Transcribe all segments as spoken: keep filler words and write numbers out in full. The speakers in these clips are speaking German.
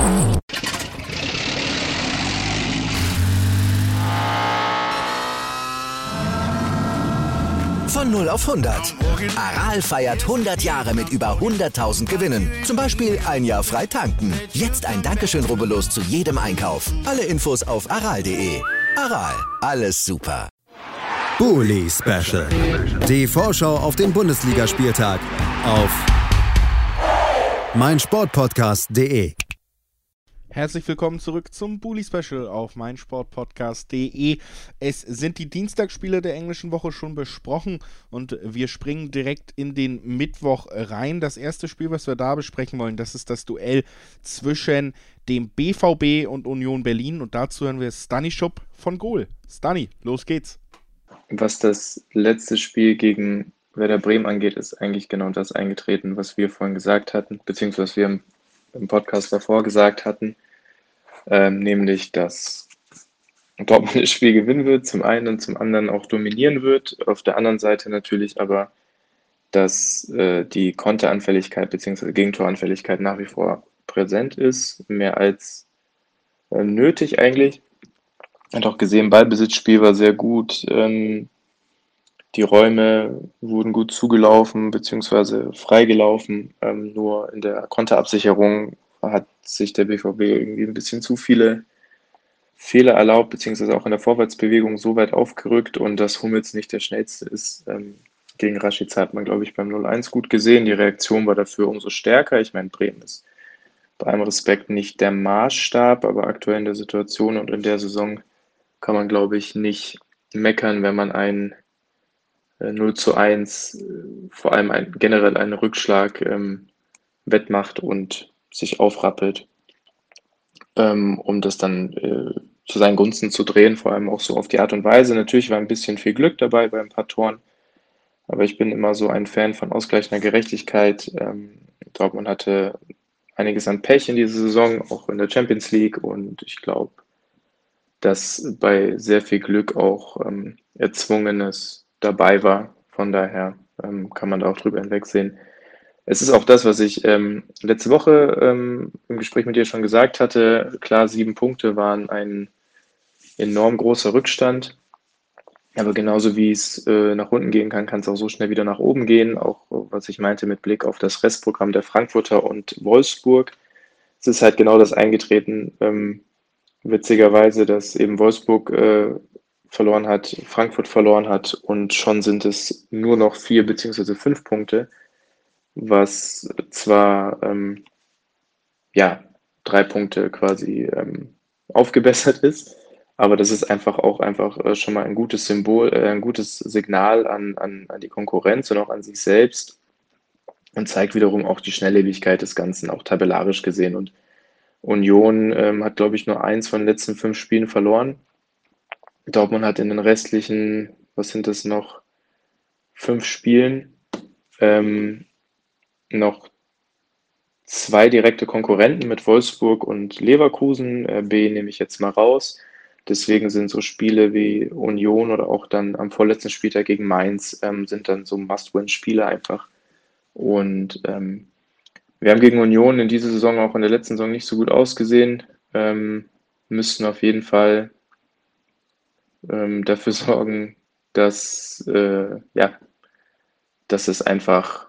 Von null auf hundert. Aral feiert hundert Jahre mit über hunderttausend Gewinnen. Zum Beispiel ein Jahr frei tanken. Jetzt ein Dankeschön, rubbellos zu jedem Einkauf. Alle Infos auf aral punkt de. Aral, alles super. Bully Special. Die Vorschau auf den Bundesligaspieltag auf meinsportpodcast punkt de. Herzlich willkommen zurück zum Bully Special auf meinsportpodcast punkt de. Es sind die Dienstagsspiele der englischen Woche schon besprochen und wir springen direkt in den Mittwoch rein. Das erste Spiel, was wir da besprechen wollen, das ist das Duell zwischen dem B V B und Union Berlin und dazu hören wir Stani Schupp von Goal. Stani, los geht's. Was das letzte Spiel gegen Werder Bremen angeht, ist eigentlich genau das eingetreten, was wir vorhin gesagt hatten, beziehungsweise was wir im, im Podcast davor gesagt hatten, ähm, nämlich, dass Dortmund das Spiel gewinnen wird, zum einen und zum anderen auch dominieren wird, auf der anderen Seite natürlich aber, dass äh, die Konteranfälligkeit beziehungsweise Gegentoranfälligkeit nach wie vor präsent ist, mehr als äh, nötig eigentlich. Hat auch gesehen, Ballbesitzspiel war sehr gut, ähm, die Räume wurden gut zugelaufen bzw. freigelaufen, ähm, nur in der Konterabsicherung hat sich der B V B irgendwie ein bisschen zu viele Fehler erlaubt, beziehungsweise auch in der Vorwärtsbewegung so weit aufgerückt und dass Hummels nicht der Schnellste ist. Ähm, gegen Rashica hat man, glaube ich, beim null eins gut gesehen, die Reaktion war dafür umso stärker. Ich meine, Bremen ist bei allem Respekt nicht der Maßstab, aber aktuell in der Situation und in der Saison kann man, glaube ich, nicht meckern, wenn man ein äh, null zu eins, äh, vor allem ein, generell einen Rückschlag ähm, wettmacht und sich aufrappelt, ähm, um das dann äh, zu seinen Gunsten zu drehen, vor allem auch so auf die Art und Weise. Natürlich war ein bisschen viel Glück dabei bei ein paar Toren, aber ich bin immer so ein Fan von ausgleichender Gerechtigkeit. Ähm, Dortmund hatte einiges an Pech in dieser Saison, auch in der Champions League und ich glaube, dass bei sehr viel Glück auch ähm, Erzwungenes dabei war. Von daher ähm, kann man da auch drüber hinwegsehen. Es ist auch das, was ich ähm, letzte Woche ähm, im Gespräch mit dir schon gesagt hatte. Klar, sieben Punkte waren ein enorm großer Rückstand. Aber genauso wie es äh, nach unten gehen kann, kann es auch so schnell wieder nach oben gehen. Auch was ich meinte mit Blick auf das Restprogramm der Frankfurter und Wolfsburg. Es ist halt genau das eingetreten, ähm, witzigerweise, dass eben Wolfsburg äh, verloren hat, Frankfurt verloren hat und schon sind es nur noch vier beziehungsweise fünf Punkte, was zwar ähm, ja drei Punkte quasi ähm, aufgebessert ist, aber das ist einfach auch einfach äh, schon mal ein gutes Symbol, äh, ein gutes Signal an, an, an die Konkurrenz und auch an sich selbst und zeigt wiederum auch die Schnelllebigkeit des Ganzen, auch tabellarisch gesehen. Und Union ähm, hat, glaube ich, nur eins von den letzten fünf Spielen verloren. Dortmund hat in den restlichen, was sind das noch, fünf Spielen ähm, noch zwei direkte Konkurrenten mit Wolfsburg und Leverkusen. Äh, B nehme ich jetzt mal raus. Deswegen sind so Spiele wie Union oder auch dann am vorletzten Spieltag gegen Mainz ähm, sind dann so Must-Win-Spiele einfach. Und ähm, wir haben gegen Union in dieser Saison auch in der letzten Saison nicht so gut ausgesehen. Ähm, müssten auf jeden Fall ähm, dafür sorgen, dass, äh, ja, dass es einfach,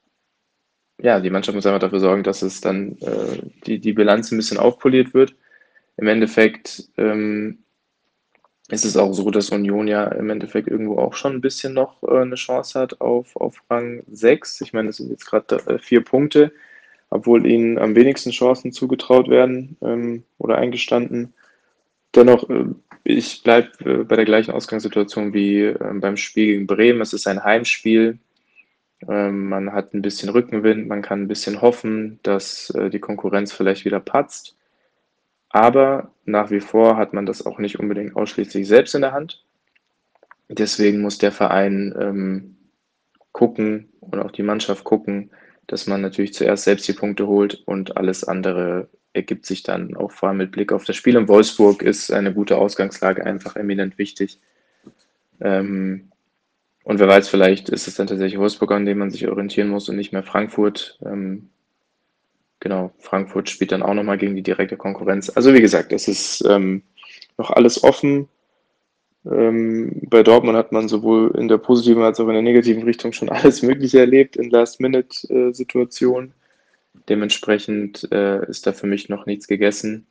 ja, die Mannschaft muss einfach dafür sorgen, dass es dann äh, die, die Bilanz ein bisschen aufpoliert wird. Im Endeffekt ähm, ist es auch so, dass Union ja im Endeffekt irgendwo auch schon ein bisschen noch äh, eine Chance hat auf, auf Rang sechs. Ich meine, das sind jetzt gerade äh, vier Punkte, obwohl ihnen am wenigsten Chancen zugetraut werden ähm, oder eingestanden. Dennoch, äh, ich bleibe äh, bei der gleichen Ausgangssituation wie äh, beim Spiel gegen Bremen. Es ist ein Heimspiel. Ähm, man hat ein bisschen Rückenwind, man kann ein bisschen hoffen, dass äh, die Konkurrenz vielleicht wieder patzt. Aber nach wie vor hat man das auch nicht unbedingt ausschließlich selbst in der Hand. Deswegen muss der Verein ähm, gucken und auch die Mannschaft gucken, dass man natürlich zuerst selbst die Punkte holt und alles andere ergibt sich dann auch vor allem mit Blick auf das Spiel in Wolfsburg ist eine gute Ausgangslage einfach eminent wichtig. Ähm, und wer weiß, vielleicht ist es dann tatsächlich Wolfsburg, an dem man sich orientieren muss und nicht mehr Frankfurt. Ähm, genau, Frankfurt spielt dann auch nochmal gegen die direkte Konkurrenz. Also wie gesagt, es ist ähm, noch alles offen. Ähm, bei Dortmund hat man sowohl in der positiven als auch in der negativen Richtung schon alles Mögliche erlebt in Last-Minute-Situationen. Dementsprechend äh, ist da für mich noch nichts gegessen,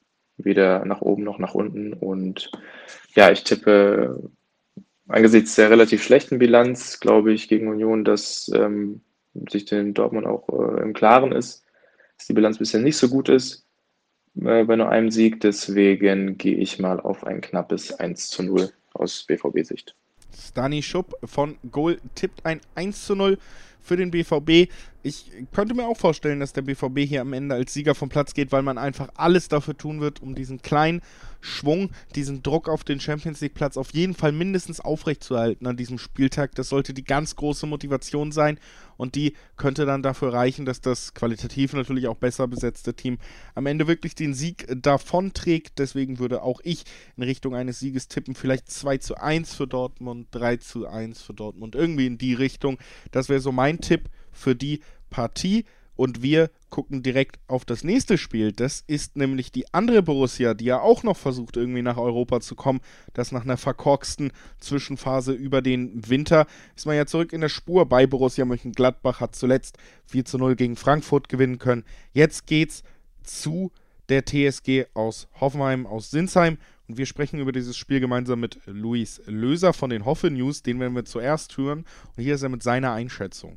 weder nach oben noch nach unten. Und ja, ich tippe angesichts der relativ schlechten Bilanz, glaube ich, gegen Union, dass ähm, sich den Dortmund auch äh, im Klaren ist, dass die Bilanz bisher nicht so gut ist äh, bei nur einem Sieg. Deswegen gehe ich mal auf ein knappes eins zu null aus B V B-Sicht. Stani Schupp von Goal tippt ein eins zu null für den B V B. Ich könnte mir auch vorstellen, dass der B V B hier am Ende als Sieger vom Platz geht, weil man einfach alles dafür tun wird, um diesen kleinen Schwung, diesen Druck auf den Champions-League-Platz auf jeden Fall mindestens aufrechtzuerhalten an diesem Spieltag. Das sollte die ganz große Motivation sein und die könnte dann dafür reichen, dass das qualitativ natürlich auch besser besetzte Team am Ende wirklich den Sieg davonträgt. Deswegen würde auch ich in Richtung eines Sieges tippen, vielleicht zwei zu eins für Dortmund, drei zu eins für Dortmund, irgendwie in die Richtung. Das wäre so mein Tipp für die Partie. Und wir gucken direkt auf das nächste Spiel. Das ist nämlich die andere Borussia, die ja auch noch versucht, irgendwie nach Europa zu kommen. Das nach einer verkorksten Zwischenphase über den Winter ist man ja zurück in der Spur bei Borussia Mönchengladbach, hat zuletzt vier zu null gegen Frankfurt gewinnen können. Jetzt geht's zu der T S G aus Hoffenheim, aus Sinsheim. Und wir sprechen über dieses Spiel gemeinsam mit Luis Löser von den Hoffe News. Den werden wir zuerst hören. Und hier ist er mit seiner Einschätzung.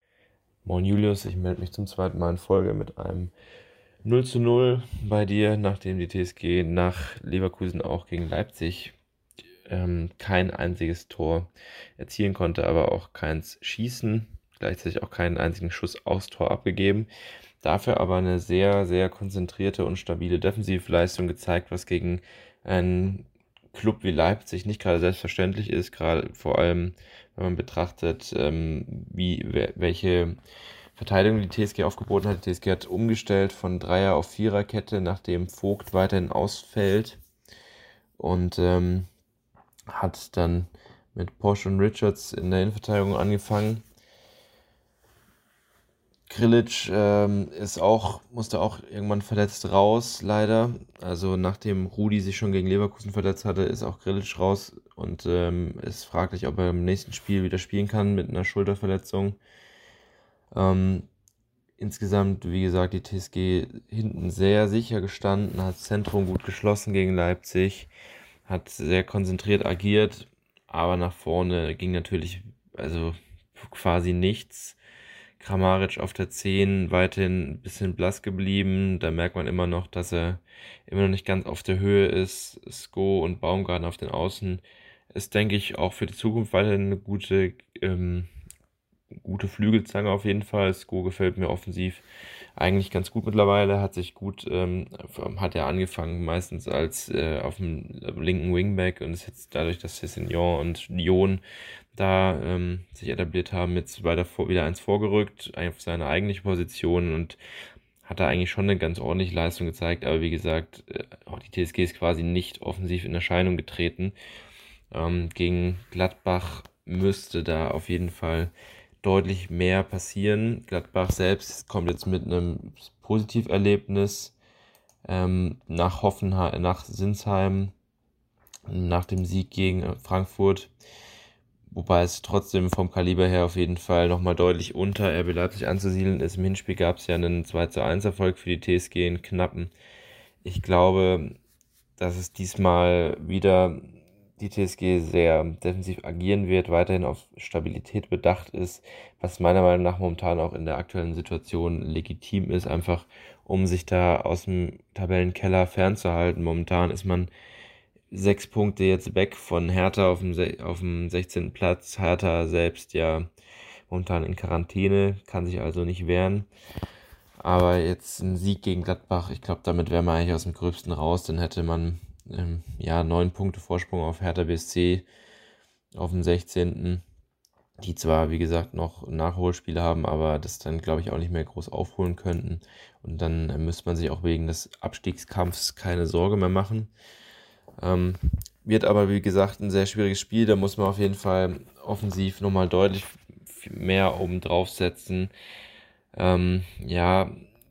Moin Julius, ich melde mich zum zweiten Mal in Folge mit einem null zu null bei dir, nachdem die T S G nach Leverkusen auch gegen Leipzig ähm, kein einziges Tor erzielen konnte, aber auch keins schießen, gleichzeitig auch keinen einzigen Schuss aufs Tor abgegeben. Dafür aber eine sehr, sehr konzentrierte und stabile Defensivleistung gezeigt, was gegen einen Club wie Leipzig nicht gerade selbstverständlich ist, gerade vor allem, wenn man betrachtet, ähm, wie welche Verteidigung die T S G aufgeboten hat. Die T S G hat umgestellt von Dreier- auf Viererkette, nachdem Vogt weiterhin ausfällt und ähm, hat dann mit Posch und Richards in der Innenverteidigung angefangen. Grillitsch ähm, ist auch, musste auch irgendwann verletzt raus, leider. Also nachdem Rudi sich schon gegen Leverkusen verletzt hatte, ist auch Grillitsch raus und ähm, ist fraglich, ob er im nächsten Spiel wieder spielen kann mit einer Schulterverletzung. Ähm, insgesamt, wie gesagt, die T S G hinten sehr sicher gestanden, hat das Zentrum gut geschlossen gegen Leipzig, hat sehr konzentriert agiert, aber nach vorne ging natürlich also quasi nichts. Kramaric auf der zehn, weiterhin ein bisschen blass geblieben. Da merkt man immer noch, dass er immer noch nicht ganz auf der Höhe ist. Sko und Baumgarten auf den Außen ist, denke ich, auch für die Zukunft weiterhin eine gute, ähm, gute Flügelzange auf jeden Fall. Sko gefällt mir offensiv eigentlich ganz gut mittlerweile. Hat sich gut, ähm, hat er angefangen meistens als äh, auf dem linken Wingback und ist jetzt dadurch, dass Cessignon und Lyon da ähm, sich etabliert haben, jetzt weiter vor, wieder eins vorgerückt, auf seine eigentliche Position und hat da eigentlich schon eine ganz ordentliche Leistung gezeigt, aber wie gesagt, äh, auch die T S G ist quasi nicht offensiv in Erscheinung getreten. Ähm, gegen Gladbach müsste da auf jeden Fall deutlich mehr passieren. Gladbach selbst kommt jetzt mit einem Positiverlebnis ähm, nach Hoffenheim, nach Sinsheim, nach dem Sieg gegen Frankfurt. Wobei es trotzdem vom Kaliber her auf jeden Fall nochmal deutlich unter R B Leipzig anzusiedeln ist. Im Hinspiel gab es ja einen zwei zu eins Erfolg für die T S G in knappen. Ich glaube, dass es diesmal wieder die T S G sehr defensiv agieren wird, weiterhin auf Stabilität bedacht ist, was meiner Meinung nach momentan auch in der aktuellen Situation legitim ist, einfach um sich da aus dem Tabellenkeller fernzuhalten. Momentan ist man sechs Punkte jetzt weg von Hertha auf dem, auf dem sechzehnten Platz. Hertha selbst ja momentan in Quarantäne, kann sich also nicht wehren. Aber jetzt ein Sieg gegen Gladbach, ich glaube, damit wäre man eigentlich aus dem Gröbsten raus. Dann hätte man ähm, ja neun Punkte Vorsprung auf Hertha B S C auf dem sechzehnten Die zwar, wie gesagt, noch Nachholspiele haben, aber das dann, glaube ich, auch nicht mehr groß aufholen könnten. Und dann äh, müsste man sich auch wegen des Abstiegskampfs keine Sorge mehr machen. Ähm, wird aber, wie gesagt, ein sehr schwieriges Spiel. Da muss man auf jeden Fall offensiv nochmal deutlich mehr oben drauf setzen. Ähm, ja,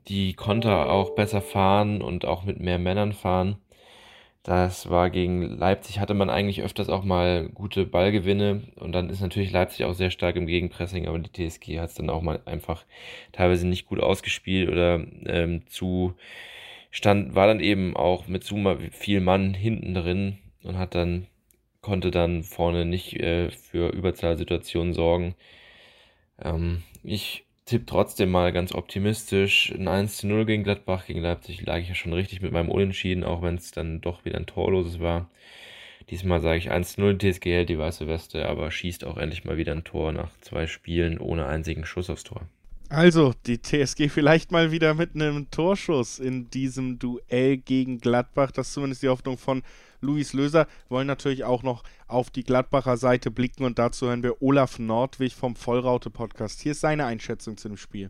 die Konter auch besser fahren und auch mit mehr Männern fahren. Das war gegen Leipzig, hatte man eigentlich öfters auch mal gute Ballgewinne und dann ist natürlich Leipzig auch sehr stark im Gegenpressing, aber die T S G hat es dann auch mal einfach teilweise nicht gut ausgespielt oder ähm, zu stand, war dann eben auch mit zu viel Mann hinten drin und hat dann, konnte dann vorne nicht äh, für Überzahlsituationen sorgen. Ähm, ich tippe trotzdem mal ganz optimistisch ein eins zu null gegen Gladbach. Gegen Leipzig lag ich ja schon richtig mit meinem Unentschieden, auch wenn es dann doch wieder ein torloses war. Diesmal sage ich eins zu null, T S G hält die weiße Weste, aber schießt auch endlich mal wieder ein Tor nach zwei Spielen ohne einzigen Schuss aufs Tor. Also, die T S G vielleicht mal wieder mit einem Torschuss in diesem Duell gegen Gladbach. Das ist zumindest die Hoffnung von Luis Löser. Wir wollen natürlich auch noch auf die Gladbacher Seite blicken und dazu hören wir Olaf Nordwig vom Vollraute-Podcast. Hier ist seine Einschätzung zu dem Spiel.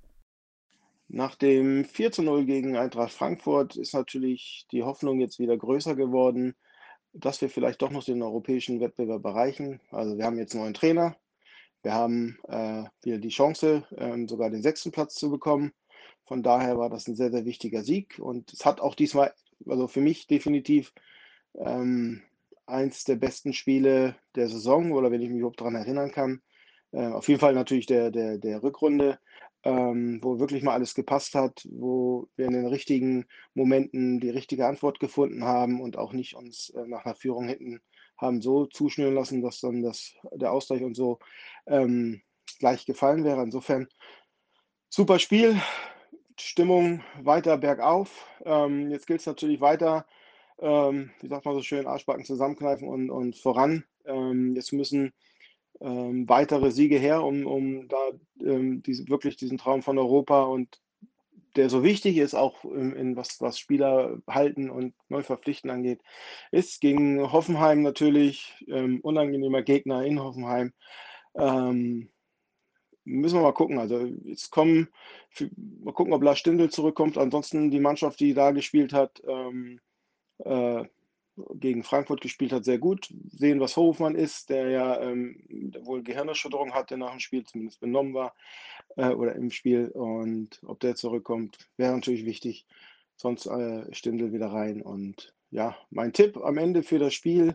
Nach dem vier zu null gegen Eintracht Frankfurt ist natürlich die Hoffnung jetzt wieder größer geworden, dass wir vielleicht doch noch den europäischen Wettbewerb erreichen. Also wir haben jetzt einen neuen Trainer. Wir haben äh, wieder die Chance, ähm, sogar den sechsten Platz zu bekommen. Von daher war das ein sehr, sehr wichtiger Sieg. Und es hat auch diesmal, also für mich definitiv, ähm, eins der besten Spiele der Saison, oder wenn ich mich überhaupt daran erinnern kann. Äh, auf jeden Fall natürlich der, der, der Rückrunde, ähm, wo wirklich mal alles gepasst hat, wo wir in den richtigen Momenten die richtige Antwort gefunden haben und auch nicht uns äh, nach einer Führung hinten haben so zuschnüren lassen, dass dann das, der Ausgleich und so ähm, gleich gefallen wäre. Insofern super Spiel, Stimmung weiter bergauf. Ähm, jetzt gilt es natürlich weiter, ähm, wie sagt man so schön, Arschbacken zusammenkneifen und, und voran. Ähm, jetzt müssen ähm, weitere Siege her, um, um da ähm, diese, wirklich diesen Traum von Europa, und der so wichtig ist, auch in, in was, was Spieler halten und neu verpflichten angeht, ist gegen Hoffenheim natürlich, ähm, unangenehmer Gegner in Hoffenheim. Ähm, müssen wir mal gucken. Also jetzt kommen, für, mal gucken, ob Lars Stindl zurückkommt. Ansonsten die Mannschaft, die da gespielt hat, ähm, äh, gegen Frankfurt gespielt hat, sehr gut. Sehen, was Hofmann ist, der ja ähm, wohl Gehirnerschütterung hatte nach dem Spiel, zumindest benommen war äh, oder im Spiel. Und ob der zurückkommt, wäre natürlich wichtig. Sonst äh, Stindl wieder rein. Und ja, mein Tipp am Ende für das Spiel: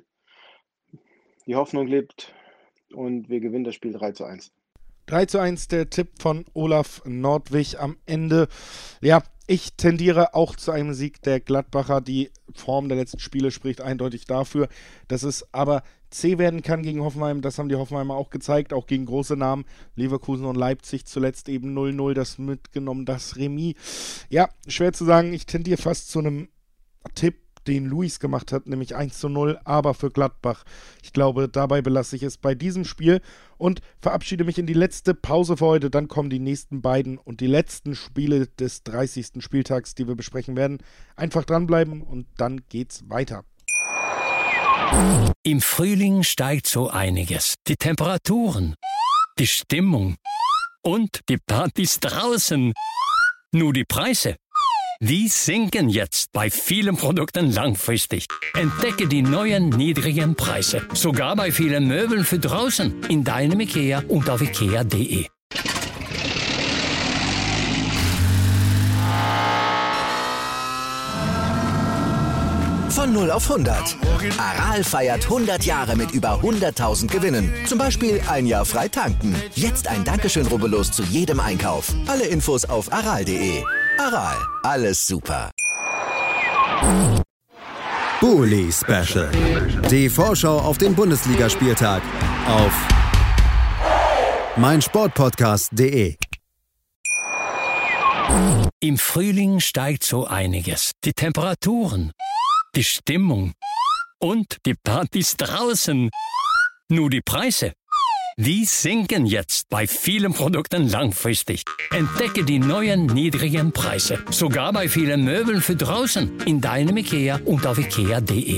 Die Hoffnung lebt und wir gewinnen das Spiel drei zu eins. drei zu eins der Tipp von Olaf Nordwig am Ende. Ja, ich tendiere auch zu einem Sieg der Gladbacher. Die Form der letzten Spiele spricht eindeutig dafür, dass es aber zäh werden kann gegen Hoffenheim. Das haben die Hoffenheimer auch gezeigt, auch gegen große Namen. Leverkusen und Leipzig zuletzt eben null null, das mitgenommen, das Remis. Ja, schwer zu sagen. Ich tendiere fast zu einem Tipp, den Luis gemacht hat, nämlich eins zu null, aber für Gladbach. Ich glaube, dabei belasse ich es bei diesem Spiel und verabschiede mich in die letzte Pause für heute. Dann kommen die nächsten beiden und die letzten Spiele des dreißigsten Spieltags, die wir besprechen werden. Einfach dranbleiben und dann geht's weiter. Im Frühling steigt so einiges. Die Temperaturen, die Stimmung und die Partys draußen. Nur die Preise, die sinken jetzt bei vielen Produkten langfristig. Entdecke die neuen niedrigen Preise. Sogar bei vielen Möbeln für draußen. In deinem IKEA und auf ikea punkt de. Von null auf hundert. Aral feiert hundert Jahre mit über hunderttausend Gewinnen. Zum Beispiel ein Jahr frei tanken. Jetzt ein Dankeschön, rubbellos zu jedem Einkauf. Alle Infos auf aral punkt de. Aral, alles super. Bully Special. Die Vorschau auf den Bundesligaspieltag auf meinsportpodcast punkt de. Im Frühling steigt so einiges. Die Temperaturen, die Stimmung und die Partys draußen. Nur die Preise, die sinken jetzt bei vielen Produkten langfristig. Entdecke die neuen niedrigen Preise. Sogar bei vielen Möbeln für draußen. In deinem IKEA und auf ikea punkt de.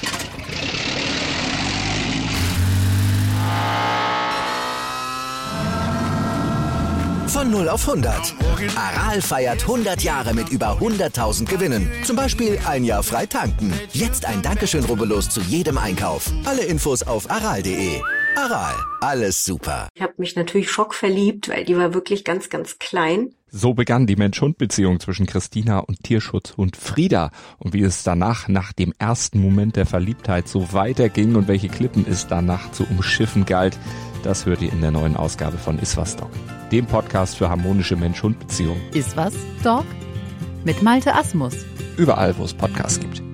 Von null auf hundert. Aral feiert hundert Jahre mit über hunderttausend Gewinnen. Zum Beispiel ein Jahr frei tanken. Jetzt ein Dankeschön, rubbellos zu jedem Einkauf. Alle Infos auf aral punkt de. Aral, alles super. Ich habe mich natürlich schockverliebt, weil die war wirklich ganz, ganz klein. So begann die Mensch-Hund-Beziehung zwischen Christina und Tierschutzhund Frieda. Und wie es danach, nach dem ersten Moment der Verliebtheit, so weiterging und welche Klippen es danach zu umschiffen galt, das hört ihr in der neuen Ausgabe von Iswas Dog, dem Podcast für harmonische Mensch-Hund-Beziehungen. Iswas Dog? Mit Malte Asmus. Überall, wo es Podcasts gibt.